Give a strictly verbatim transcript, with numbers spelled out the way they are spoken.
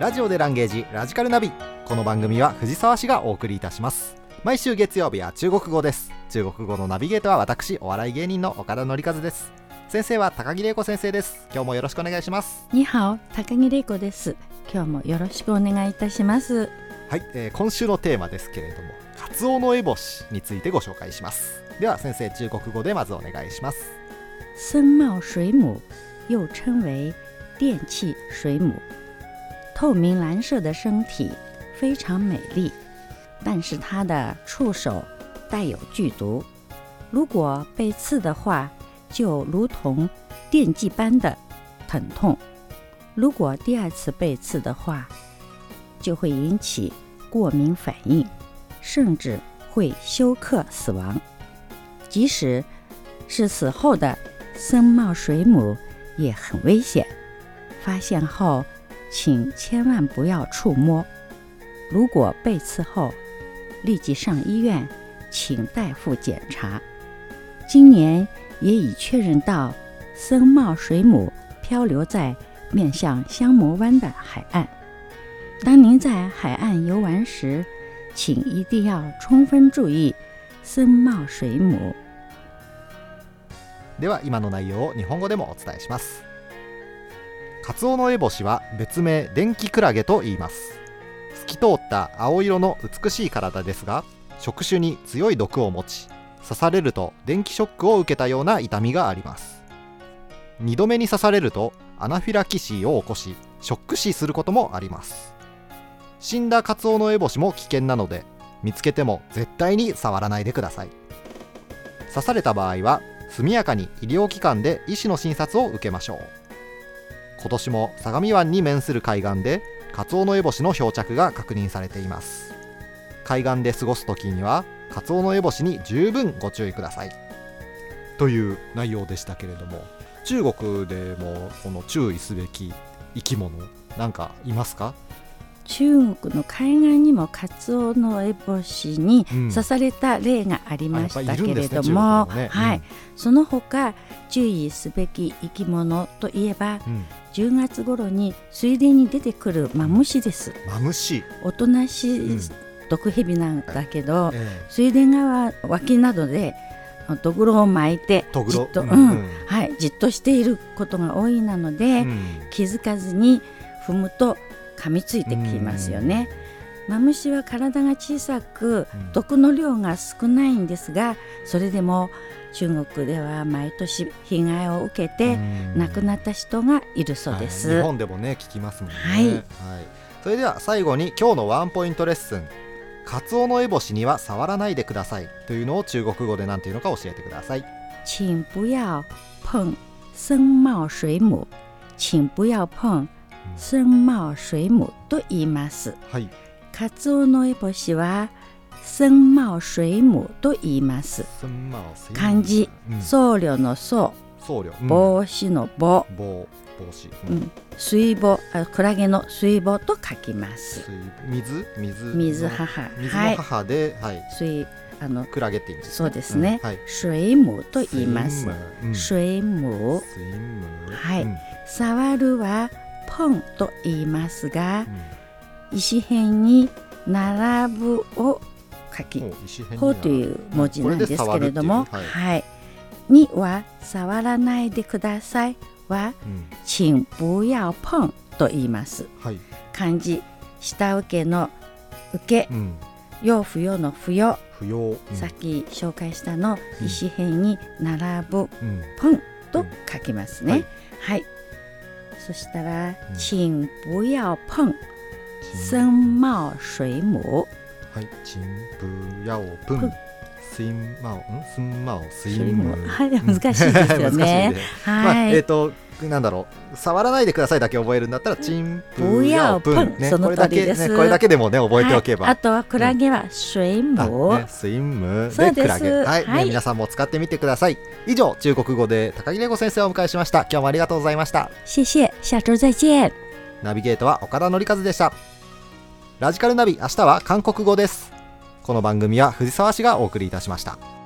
ラジオでランゲージラジカルナビ。この番組は藤沢市がお送りいたします。毎週月曜日は中国語です。中国語のナビゲートは私、お笑い芸人の岡田紀和です。先生は高木玲子先生です。今日もよろしくお願いします。 にはお、高木玲子です。今日もよろしくお願いいたします。 はい、えー、今週のテーマですけれども、カツオノエボシについてご紹介します。では先生、中国語でまずお願いします。 深茂水母又称为电气水母，透明蓝色的身体非常美丽，但是它的触手带有剧毒，如果被刺的话，就如同电击般的疼痛。如果第二次被刺的话，就会引起过敏反应，甚至会休克死亡。即使是死后的深茂水母也很危险，发现后请千万不要触摸。如果被刺后，立即上医院请大夫检查。今年也已确认到深茂水母漂流在面向香磨湾的海岸。当您在海岸游玩时，请一定要充分注意深茂水母。 では今の内容を日本語でもお伝えします。カツオノエボシは別名電気クラゲと言います。透き通った青色の美しい体ですが、触手に強い毒を持ち、刺されると電気ショックを受けたような痛みがあります。にどめに刺されるとアナフィラキシーを起こし、ショック死することもあります。死んだカツオノエボシも危険なので、見つけても絶対に触らないでください。刺された場合は速やかに医療機関で医師の診察を受けましょう。今年も相模湾に面する海岸でカツオノエボシの漂着が確認されています。海岸で過ごす時にはカツオノエボシに十分ご注意くださいという内容でしたけれども、中国でもこの注意すべき生き物なんかいますか？ 中国の海岸にもカツオノエボシに刺された例がありましたけれども、その他注意すべき生き物といえば、うん、じゅうがつ頃に水田に出てくるマムシです。 マムシ、 おとなしい、うん、毒蛇なんだけど、ええ、水田川脇などでドグロを巻いてじっと、うんうんはい、じっとしていることが多いなので、うん、気づかずに踏むと噛みついてきますよね。マムシは体が小さく毒の量が少ないんですが、それでも中国では毎年被害を受けて亡くなった人がいるそうです、 はい、日本でもね聞きますもんね、 はいはい、 それでは最後に今日のワンポイントレッスン、カツオノエボシには触らないでくださいというのを中国語で何ていうのか教えてください。 請不要碰深茂水母、請不要碰深茂水母と言います、はい、カツオノエボシは深茂水母と言います。漢字、うん、僧侶の僧、僧侶、うん、帽子の帽、 帽子、 うん、水母、クラゲの水母と書きます。 水水水母、 水の母で、はいはい、 水あのクラゲって言うんですね。 そうですね、うんはい、水母と言います。水母、はい、うん、触るはポンと言いますが、うん、石辺に並ぶを書き、ほという文字なんですけれども、はいはい、には触らないでくださいは、うん、請不要碰と言います、はい、漢字下請けの受け、うん、要不要の不要、不要、うん、さっき紹介したの、うん、石辺に並ぶ、うん、ポンと書きますね、うん、はい、はい、そしたら、うん、請不要碰深茂水母、 はい、請不要碰水茂、深茂水母、 はい、難しいですよね。はい、まあ、 えっとなんだろう、触らないでくださいだけ覚えるんだったら、請不要碰、ね、 その通りです。 これだけ、ね、これだけでもね覚えておけば、 はい、あとはクラゲは水母、 ね、水母でクラゲ、はい、はいね、皆さんも使ってみてください。以上、中国語で高木玲子先生をお迎えしました。今日もありがとうございました。 謝謝、下周再見。 ナビゲートは岡田紀和でした。ラジカルナビ、明日は韓国語です。この番組は藤沢市がお送りいたしました。